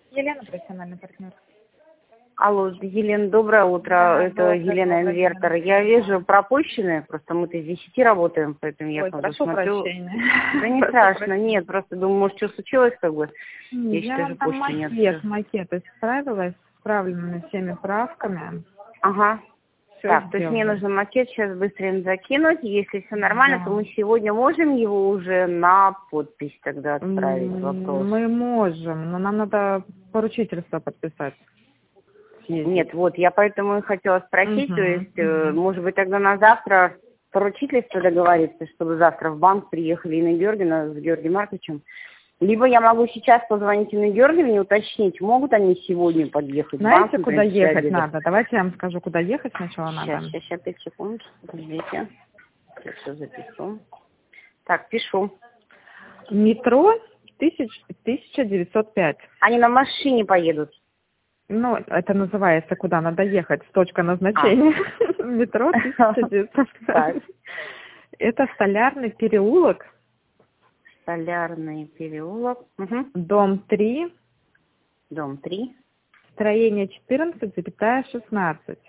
Елена, профессиональный партнер. Алло, Елена, доброе утро. Да, Это доброе, Елена доброе, Инвертор. Елена. Я вижу пропущенные, просто мы-то с 10 работаем, поэтому я Ой, как бы прошу смотрю. прощения. Да не Прошу страшно, прощения. нет, просто думаю, может, что случилось, как бы. Я Я считаю, вам что там почты нет. макет исправила, с правильными всеми правками. Ага. Все Так, то есть мне сделала. нужно макет сейчас быстренько закинуть. Если все нормально, то Да. мы сегодня можем его уже на подпись тогда отправить, вопрос. Мы можем, но нам надо поручительство подписать. Нет, вот, я поэтому и хотела спросить, то есть, Угу. может быть, тогда на завтра поручительство договориться, чтобы завтра в банк приехали Инна Георгиевна с Георгием Марковичем. Либо я могу сейчас позвонить Инне Георгиевне, уточнить, могут они сегодня подъехать в банк, Знаете, куда например, после ехать обеда. надо? Давайте я вам скажу, куда ехать сначала Сейчас, надо. сейчас, 5 секунд, подождите. Я все запишу. Так, пишу. Метро 1905. Они на машине поедут. Ну, это называется, куда надо ехать, точка А. назначения. Метро Так. 1905. Это Столярный переулок, Столярный переулок. Угу. дом 3, Дом 3. строение 14,16.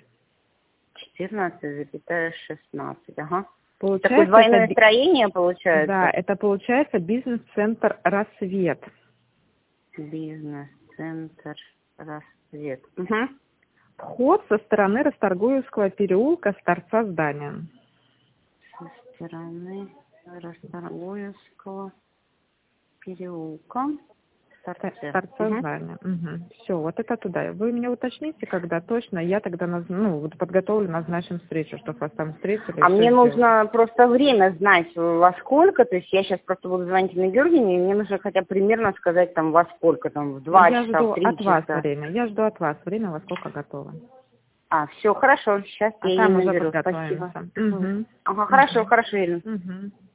14,16. Ага. Такое Получается, двойное строение получается. да, это получается бизнес-центр «Рассвет». Бизнес-центр «Рассвет». Угу. Вход со стороны Расторгуевского переулка с торца здания. Со стороны Расторгуевского переулка. С торца Угу. здания. Угу. Все, вот это туда. Вы меня уточните, когда точно, я тогда вот подготовлю, назначим встречу, чтобы вас там встретили. А мне нужно просто время знать, во сколько. То есть я сейчас просто буду звонить Инне Георгиевне, и мне нужно хотя бы примерно сказать, там, во сколько, там, в 2 Я часа, жду в 3 от вас часа. время. Я жду от вас время, во сколько готово. А, все, хорошо, сейчас А я там ее уже наберу. Спасибо. подготовимся. Угу. Ага, хорошо, хорошо, Ирина. Угу.